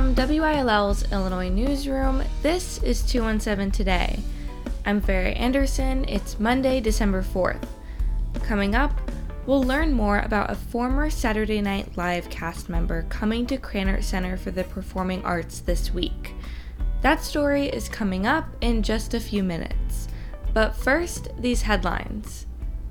From WILL's Illinois Newsroom, this is 217 Today. I'm Farrah Anderson. It's Monday, December 4th. Coming up, we'll learn more about a former Saturday Night Live cast member coming to Krannert Center for the Performing Arts this week. That story is coming up in just a few minutes. But first, these headlines.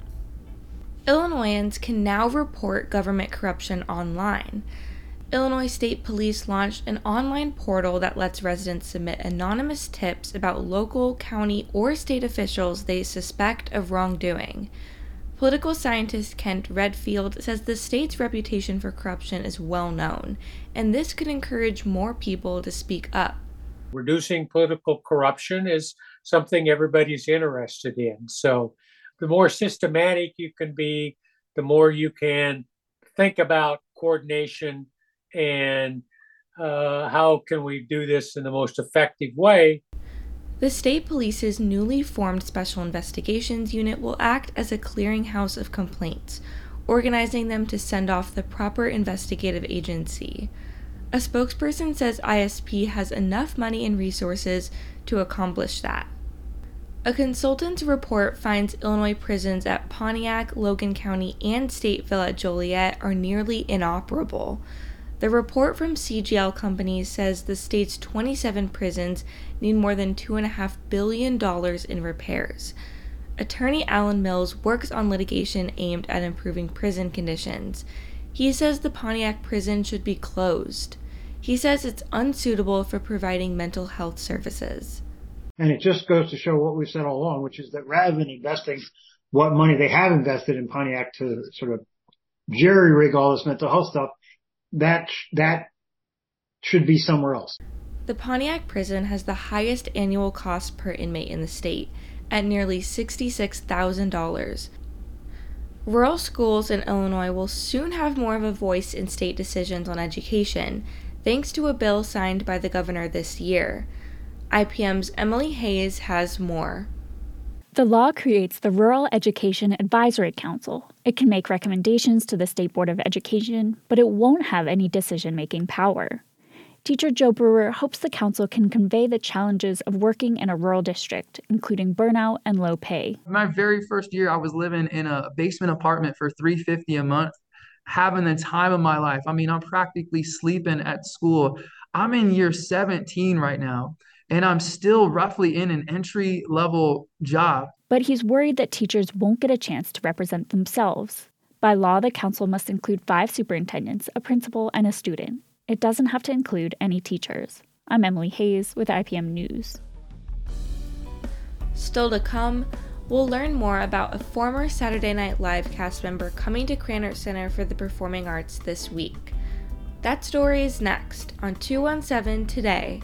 Illinoisans can now report government corruption online. Illinois State Police launched an online portal that lets residents submit anonymous tips about local, county, or state officials they suspect of wrongdoing. Political scientist Kent Redfield says the state's reputation for corruption is well known, and this could encourage more people to speak up. Reducing political corruption is something everybody's interested in. So the more systematic you can be, the more you can think about coordination and how can we do this in the most effective way. The state police's newly formed Special Investigations Unit will act as a clearinghouse of complaints, organizing them to send off the proper investigative agency. A spokesperson says ISP has enough money and resources to accomplish that. A consultant's report finds Illinois prisons at Pontiac, Logan County, and Stateville at Joliet are nearly inoperable. The report from CGL Companies says the state's 27 prisons need more than $2.5 billion in repairs. Attorney Alan Mills works on litigation aimed at improving prison conditions. He says the Pontiac prison should be closed. He says it's unsuitable for providing mental health services. And it just goes to show what we've said all along, which is that rather than investing what money they have invested in Pontiac to sort of jerry-rig all this mental health stuff, that should be somewhere else. The Pontiac prison has the highest annual cost per inmate in the state, at nearly $66,000. Rural schools in Illinois will soon have more of a voice in state decisions on education, thanks to a bill signed by the governor this year. IPM's Emily Hayes has more. The law creates the Rural Education Advisory Council. It can make recommendations to the State Board of Education, but it won't have any decision-making power. Teacher Joe Brewer hopes the council can convey the challenges of working in a rural district, including burnout and low pay. My very first year, I was living in a basement apartment for $350 a month, having the time of my life. I mean, I'm practically sleeping at school. I'm in year 17 right now, and I'm still roughly in an entry-level job. But he's worried that teachers won't get a chance to represent themselves. By law, the council must include 5 superintendents, a principal, and a student. It doesn't have to include any teachers. I'm Emily Hayes with IPM News. Still to come, we'll learn more about a former Saturday Night Live cast member coming to Krannert Center for the Performing Arts this week. That story is next on 217 Today.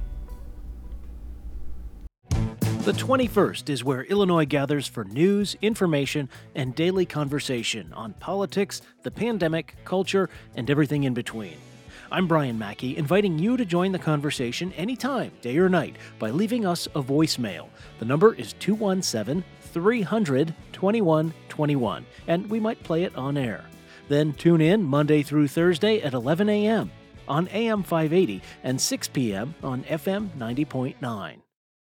The 21st is where Illinois gathers for news, information, and daily conversation on politics, the pandemic, culture, and everything in between. I'm Brian Mackey, inviting you to join the conversation anytime, day or night, by leaving us a voicemail. The number is 217-300-2121, and we might play it on air. Then tune in Monday through Thursday at 11 a.m. on AM 580 and 6 p.m. on FM 90.9.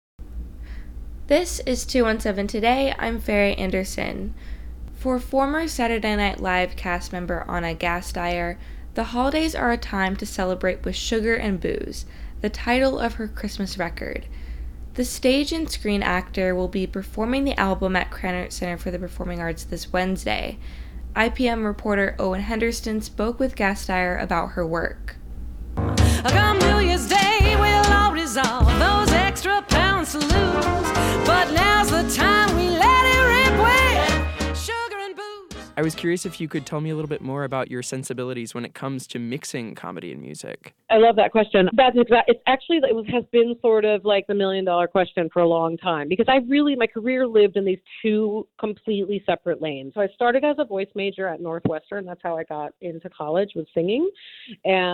This is 217 Today. I'm Farrah Anderson. For former Saturday Night Live cast member Anna Gasteyer, the holidays are a time to celebrate with sugar and booze, the title of her Christmas record. The stage and screen actor will be performing the album at Krannert Center for the Performing Arts this Wednesday. IPM reporter Owen Henderson spoke with Gasteyer about her work. Come New Year's Day, we'll all resolve those extra pounds to lose. But now's the time we let it rip with sugar and booze. I was curious if you could tell me a little bit more about your sensibilities when it comes to mixing comedy and music. I love that question. It has been sort of like the $1 million question for a long time, because my career lived in these two completely separate lanes. So I started as a voice major at Northwestern. That's how I got into college, with singing. And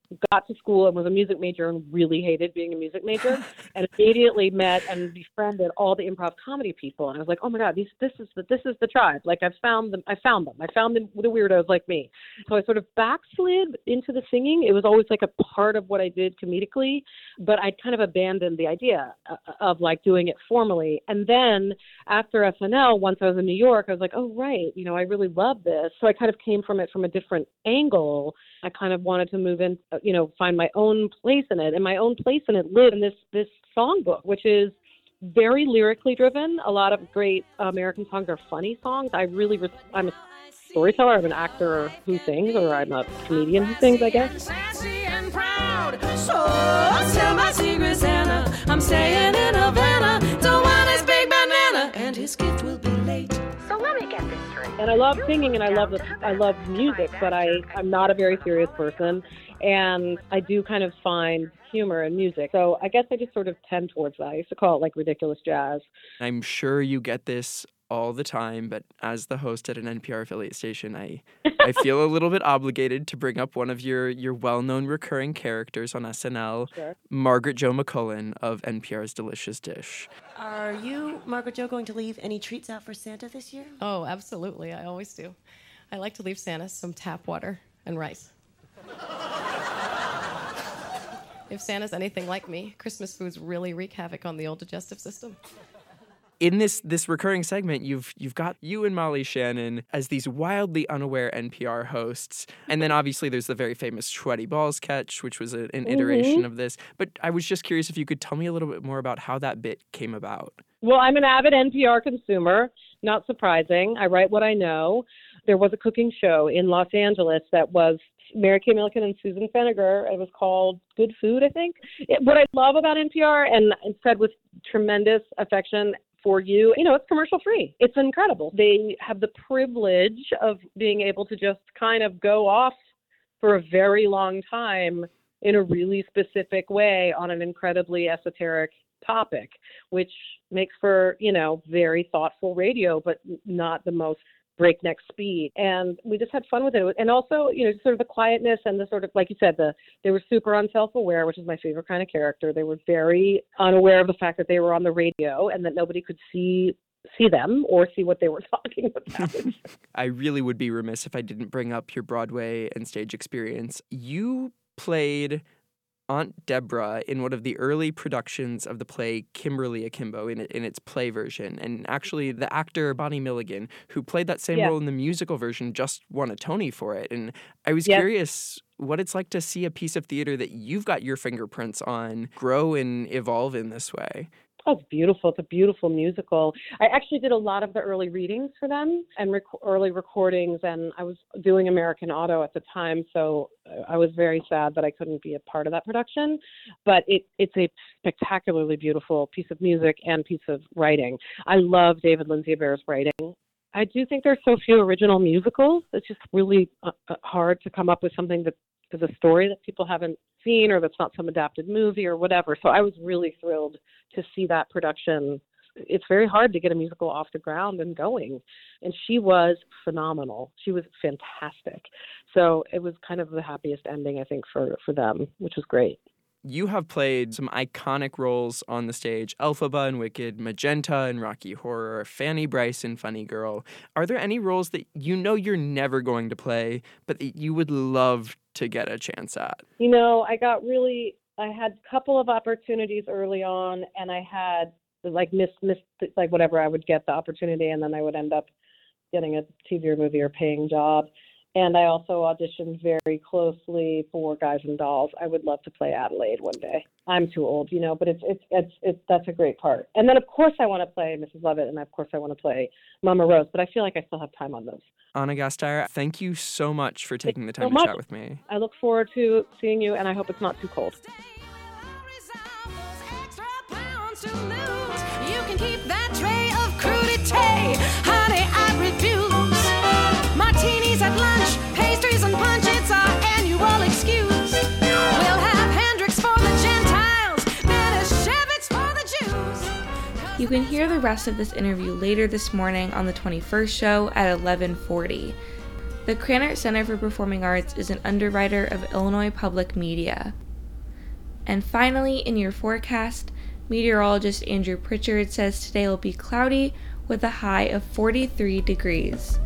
got to school and was a music major and really hated being a music major, and immediately met and befriended all the improv comedy people. And I was like, oh my God, this is the tribe. Like I found them, the weirdos like me. So I sort of backslid into the singing. It was always like a part of what I did comedically, but I kind of abandoned the idea of like doing it formally. And then after SNL, once I was in New York, I was like, oh right, I really love this. So I kind of came from it from a different angle. I kind of wanted to move in, find my own place in it. And my own place in it lived in this songbook, which is very lyrically driven. A lot of great American songs are funny songs. I'm a storyteller. I'm an actor who sings, or I'm a comedian who sings, I guess. Sassy and proud. So tell my secret, Santa. I'm staying in Havana. Don't want his big banana, and his gift will be late. So let me get this straight. And I love singing and I love music, but I'm not a very serious person, and I do kind of find humor in music. So I guess I just sort of tend towards that. I used to call it like ridiculous jazz. I'm sure you get this all the time, but as the host at an NPR affiliate station, I feel a little bit obligated to bring up one of your well-known recurring characters on SNL, Sure. Margaret Jo McCullen of NPR's Delicious Dish. Are you, Margaret Jo, going to leave any treats out for Santa this year? Oh, absolutely. I always do. I like to leave Santa some tap water and rice. If Santa's anything like me, Christmas foods really wreak havoc on the old digestive system. In this recurring segment, you've got you and Molly Shannon as these wildly unaware NPR hosts. And then obviously there's the very famous Sweaty Balls sketch, which was an iteration of this. But I was just curious if you could tell me a little bit more about how that bit came about. Well, I'm an avid NPR consumer, not surprising. I write what I know. There was a cooking show in Los Angeles that was Mary Kay Milliken and Susan Feniger. It was called Good Food, I think. What I love about NPR, and said with tremendous affection for you, it's commercial free. It's incredible. They have the privilege of being able to just kind of go off for a very long time in a really specific way on an incredibly esoteric topic, which makes for, very thoughtful radio, but not the most breakneck speed. And we just had fun with it. And also, sort of the quietness and the sort of, like you said, they were super unself-aware, which is my favorite kind of character. They were very unaware of the fact that they were on the radio and that nobody could see them or see what they were talking about. I really would be remiss if I didn't bring up your Broadway and stage experience. You played Aunt Deborah in one of the early productions of the play Kimberly Akimbo in its play version. And actually, the actor Bonnie Milligan, who played that same role in the musical version, just won a Tony for it. And I was curious what it's like to see a piece of theater that you've got your fingerprints on grow and evolve in this way. Oh, it's beautiful. It's a beautiful musical. I actually did a lot of the early readings for them and early recordings, and I was doing American Auto at the time, so I was very sad that I couldn't be a part of that production. But it's a spectacularly beautiful piece of music and piece of writing. I love David Lindsay-Abair's writing. I do think there's so few original musicals. It's just really hard to come up with something that is a story that people haven't seen or that's not some adapted movie or whatever. So I was really thrilled to see that production. It's very hard to get a musical off the ground and going. And she was phenomenal. She was fantastic. So it was kind of the happiest ending, I think, for them, which was great. You have played some iconic roles on the stage, Elphaba in Wicked, Magenta in Rocky Horror, Fanny Brice in Funny Girl. Are there any roles that you're never going to play, but that you would love to get a chance at? I had a couple of opportunities early on, and I had missed whatever, I would get the opportunity, and then I would end up getting a TV or movie or paying job. And I also auditioned very closely for Guys and Dolls. I would love to play Adelaide one day. I'm too old, but that's a great part. And then of course I want to play Mrs. Lovett, and of course I want to play Mama Rose, but I feel like I still have time on those. Anna Gasteyer, thank you so much for taking the time to chat with me. I look forward to seeing you, and I hope it's not too cold. You can keep that tray of crudité, honey, I refuse. Martinis at lunch, pastries and punch, it's our annual excuse. We'll have Hendrix for the Gentiles, Benishevitz for the Jews. You can hear the rest of this interview later this morning on the 21st show at 11:40. The Krannert Center for Performing Arts is an underwriter of Illinois Public Media. And finally, in your forecast, meteorologist Andrew Pritchard says today will be cloudy with a high of 43 degrees.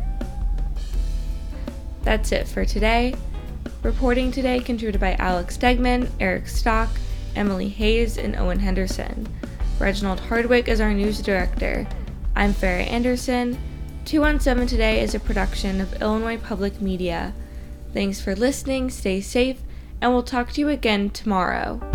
That's it for today. Reporting today contributed by Alex Stegman, Eric Stock, Emily Hayes, and Owen Henderson. Reginald Hardwick is our news director. I'm Farrah Anderson. 217 Today is a production of Illinois Public Media. Thanks for listening, stay safe, and we'll talk to you again tomorrow.